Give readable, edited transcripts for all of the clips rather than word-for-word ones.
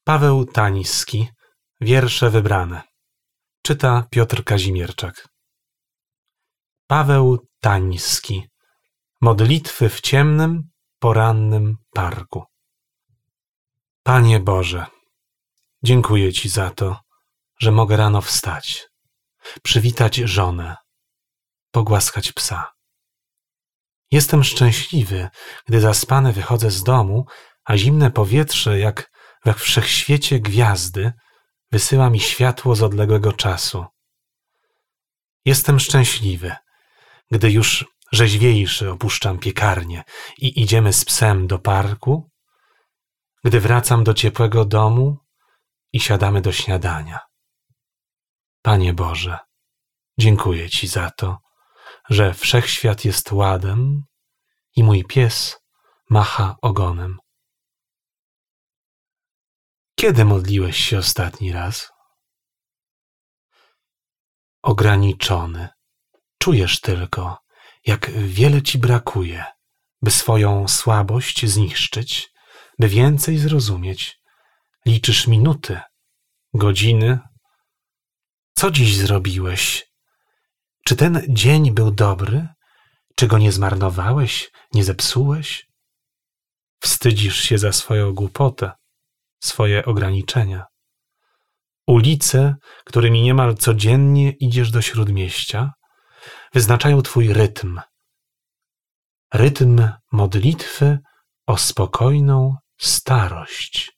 Paweł Tański. Wiersze wybrane. Czyta Piotr Kazimierczak. Paweł Tański. Modlitwy w ciemnym, porannym parku. Panie Boże, dziękuję Ci za to, że mogę rano wstać, przywitać żonę, pogłaskać psa. Jestem szczęśliwy, gdy zaspany wychodzę z domu, a zimne powietrze, jak we wszechświecie gwiazdy, wysyła mi światło z odległego czasu. Jestem szczęśliwy, gdy już rzeźwiejszy opuszczam piekarnię i idziemy z psem do parku, gdy wracam do ciepłego domu i siadamy do śniadania. Panie Boże, dziękuję Ci za to, że wszechświat jest ładem i mój pies macha ogonem. Kiedy modliłeś się ostatni raz? Ograniczony. Czujesz tylko, jak wiele Ci brakuje, by swoją słabość zniszczyć, by więcej zrozumieć. Liczysz minuty, godziny. Co dziś zrobiłeś? Czy ten dzień był dobry? Czy go nie zmarnowałeś, nie zepsułeś? Wstydzisz się za swoją głupotę, swoje ograniczenia. Ulice, którymi niemal codziennie idziesz do śródmieścia, wyznaczają Twój rytm. Rytm modlitwy o spokojną starość.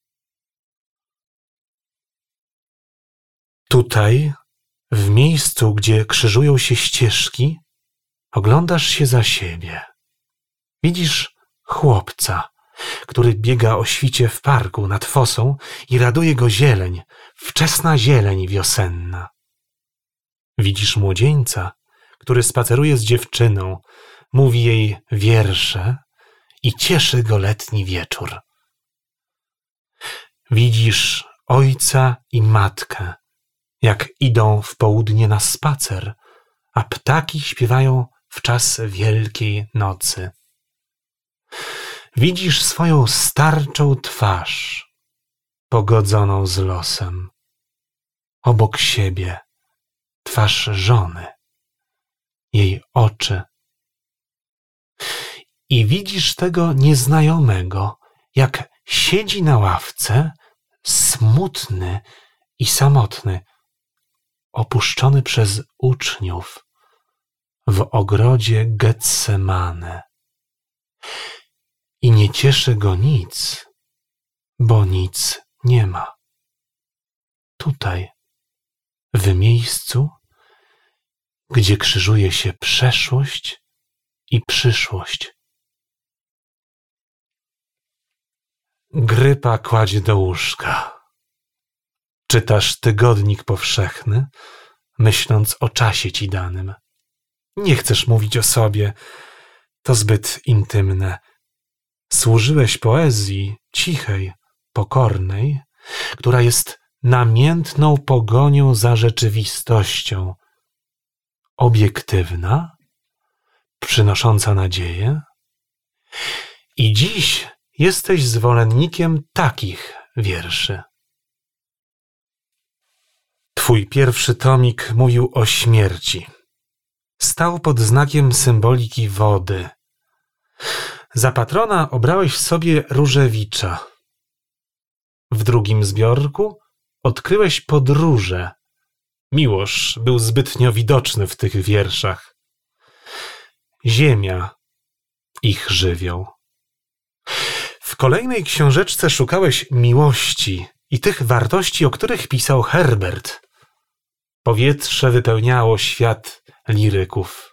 Tutaj, w miejscu, gdzie krzyżują się ścieżki, oglądasz się za siebie. Widzisz chłopca, który biega o świcie w parku nad fosą i raduje go zieleń, wczesna zieleń wiosenna. Widzisz młodzieńca, który spaceruje z dziewczyną, mówi jej wiersze i cieszy go letni wieczór. Widzisz ojca i matkę, jak idą w południe na spacer, a ptaki śpiewają w czas wielkiej nocy. Widzisz swoją starczą twarz, pogodzoną z losem. Obok siebie twarz żony, jej oczy. I widzisz tego nieznajomego, jak siedzi na ławce, smutny i samotny, opuszczony przez uczniów w ogrodzie Getsemane. I nie cieszy go nic, bo nic nie ma. Tutaj, w miejscu, gdzie krzyżuje się przeszłość i przyszłość. Grypa kładzie do łóżka. Czytasz tygodnik powszechny, myśląc o czasie Ci danym. Nie chcesz mówić o sobie, to zbyt intymne. Służyłeś poezji cichej, pokornej, która jest namiętną pogonią za rzeczywistością, obiektywna, przynosząca nadzieję. I dziś jesteś zwolennikiem takich wierszy. Twój pierwszy tomik mówił o śmierci. Stał pod znakiem symboliki wody. Za patrona obrałeś sobie Różewicza. W drugim zbiorku odkryłeś podróże. Miłosz był zbytnio widoczny w tych wierszach. Ziemia, ich żywioł. W kolejnej książeczce szukałeś miłości i tych wartości, o których pisał Herbert. Powietrze wypełniało świat liryków.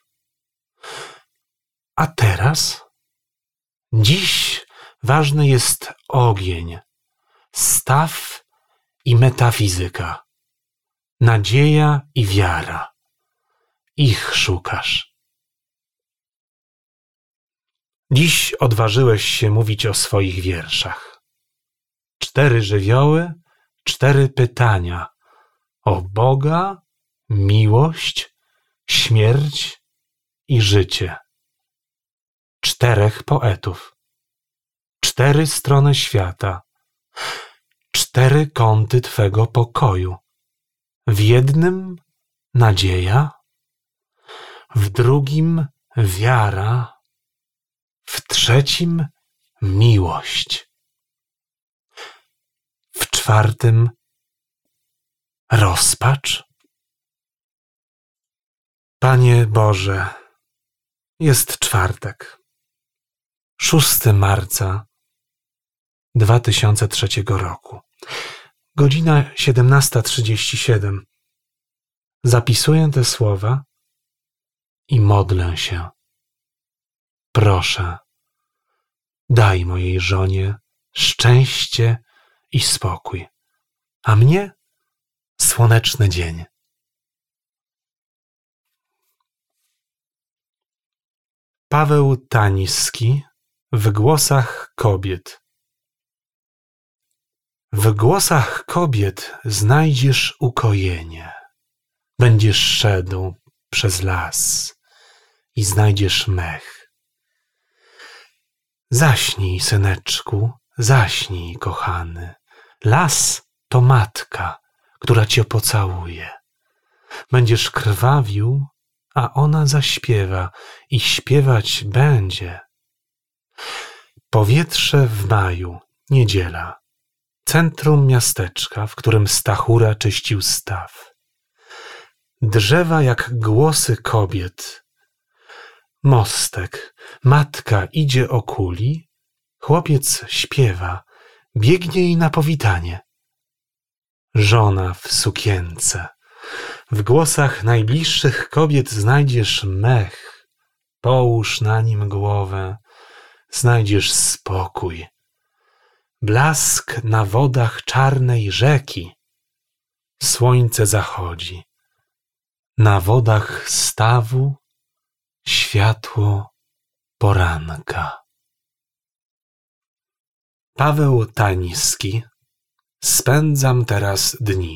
A teraz? Dziś ważny jest ogień, staw i metafizyka, nadzieja i wiara. Ich szukasz. Dziś odważyłeś się mówić o swoich wierszach. 4 żywioły, 4 pytania o Boga, miłość, śmierć i życie. 4 poetów. 4 strony świata. 4 kąty Twego pokoju. W jednym nadzieja, w drugim wiara, w trzecim miłość, w czwartym rozpacz. Panie Boże, jest czwartek, 6 marca 2003 roku, godzina 17:37. Zapisuję te słowa i modlę się. Proszę, daj mojej żonie szczęście i spokój, a mnie słoneczny dzień. Paweł Taniski w głosach kobiet. W głosach kobiet znajdziesz ukojenie. Będziesz szedł przez las i znajdziesz mech. Zaśnij, syneczku, zaśnij, kochany. Las to matka, która cię pocałuje. Będziesz krwawił, a ona zaśpiewa i śpiewać będzie. Powietrze w maju, niedziela. Centrum miasteczka, w którym Stachura czyścił staw. Drzewa jak głosy kobiet. Mostek, matka idzie o kuli, chłopiec śpiewa, biegnie jej na powitanie. Żona w sukience. W głosach najbliższych kobiet znajdziesz mech. Połóż na nim głowę, znajdziesz spokój. Blask na wodach czarnej rzeki. Słońce zachodzi. Na wodach stawu światło poranka. Paweł Taniski. Spędzam teraz dni.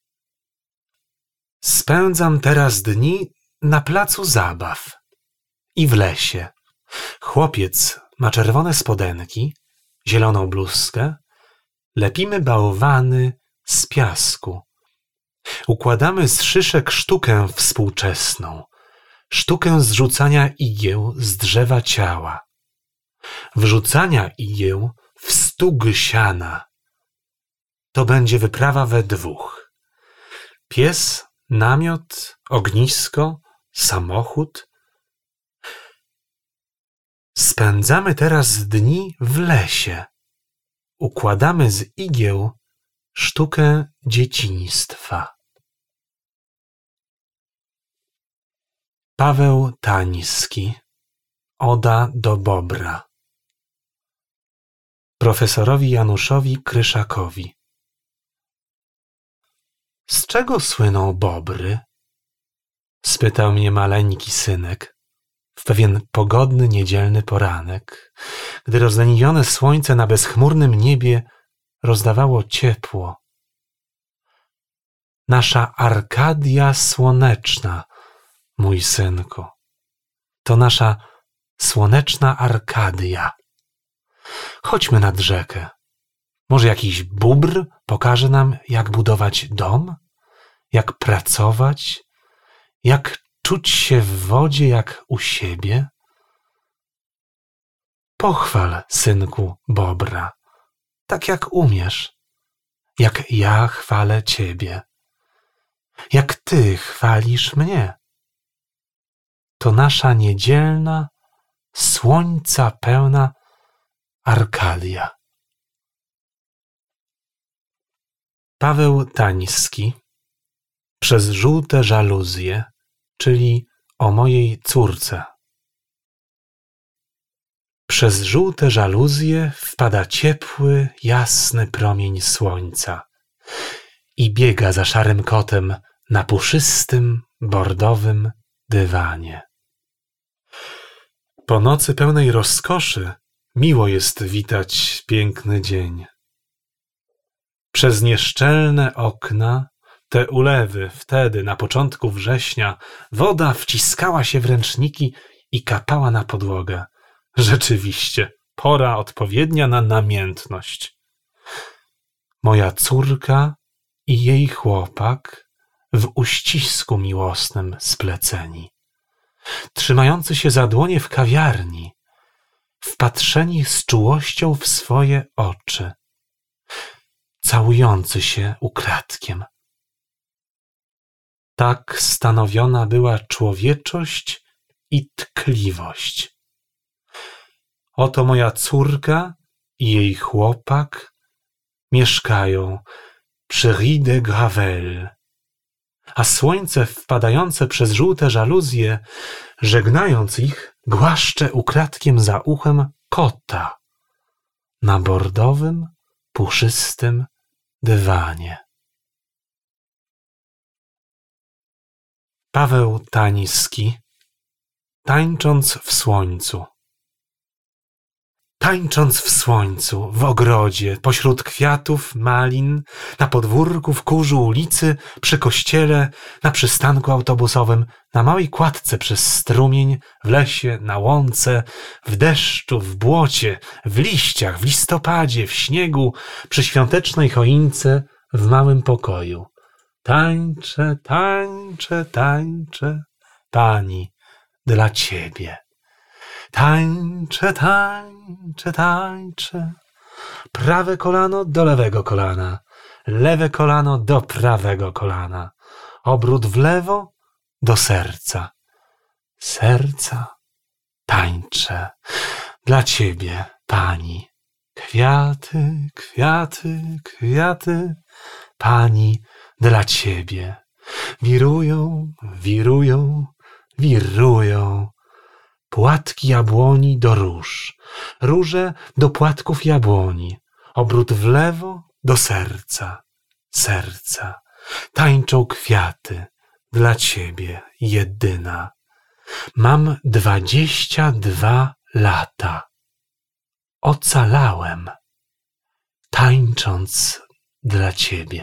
Spędzam teraz dni na placu zabaw i w lesie. Chłopiec ma czerwone spodenki, zieloną bluzkę. Lepimy bałwany z piasku. Układamy z szyszek sztukę współczesną, sztukę zrzucania igieł z drzewa ciała, wrzucania igieł w stug siana. To będzie wyprawa we dwóch. Pies, namiot, ognisko, samochód. Spędzamy teraz dni w lesie. Układamy z igieł sztukę dzieciństwa. Paweł Taniski. Oda do Bobra. Profesorowi Januszowi Kryszakowi. Z czego słyną bobry? Spytał mnie maleńki synek w pewien pogodny niedzielny poranek, gdy rozleniwione słońce na bezchmurnym niebie rozdawało ciepło. Nasza Arkadia słoneczna, mój synku, to nasza słoneczna Arkadia. Chodźmy nad rzekę. Może jakiś bóbr pokaże nam, jak budować dom, jak pracować, jak czuć się w wodzie jak u siebie? Pochwal, synku, bobra, tak jak umiesz, jak ja chwalę ciebie, jak ty chwalisz mnie. To nasza niedzielna, słońca pełna Arkadia. Paweł Taniski. Przez żółte żaluzje, czyli o mojej córce. Przez żółte żaluzje wpada ciepły, jasny promień słońca i biega za szarym kotem na puszystym, bordowym dywanie. Po nocy pełnej rozkoszy miło jest witać piękny dzień. Przez nieszczelne okna, te ulewy, wtedy, na początku września, woda wciskała się w ręczniki i kapała na podłogę. Rzeczywiście, pora odpowiednia na namiętność. moja córka i jej chłopak w uścisku miłosnym spleceni, trzymający się za dłonie w kawiarni, wpatrzeni z czułością w swoje oczy, całujący się ukradkiem. Tak stanowiona była człowieczość i tkliwość. Oto moja córka i jej chłopak mieszkają przy Rue de Gravelle, a słońce wpadające przez żółte żaluzje, żegnając ich, głaszcze ukradkiem za uchem kota na bordowym, puszystym dywanie. Paweł Taniski, tańcząc w słońcu. Tańcząc w słońcu, w ogrodzie, pośród kwiatów, malin, na podwórku, w kurzu ulicy, przy kościele, na przystanku autobusowym, na małej kładce przez strumień, w lesie, na łące, w deszczu, w błocie, w liściach, w listopadzie, w śniegu, przy świątecznej choince, w małym pokoju. Tańczę, tańczę, tańczę, Pani, dla Ciebie. Tańczę, tańczę, tańczę. Prawe kolano do lewego kolana, lewe kolano do prawego kolana. Obrót w lewo do serca. Serca tańczę dla Ciebie, Pani. Kwiaty, kwiaty, kwiaty, Pani, dla Ciebie. Wirują, wirują, wirują. Płatki jabłoni do róż, róże do płatków jabłoni, obrót w lewo do serca, serca. Tańczą kwiaty dla Ciebie, jedyna. Mam 22 lata. Ocalałem, tańcząc dla Ciebie.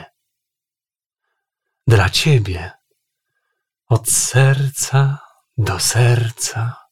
Dla Ciebie, od serca do serca.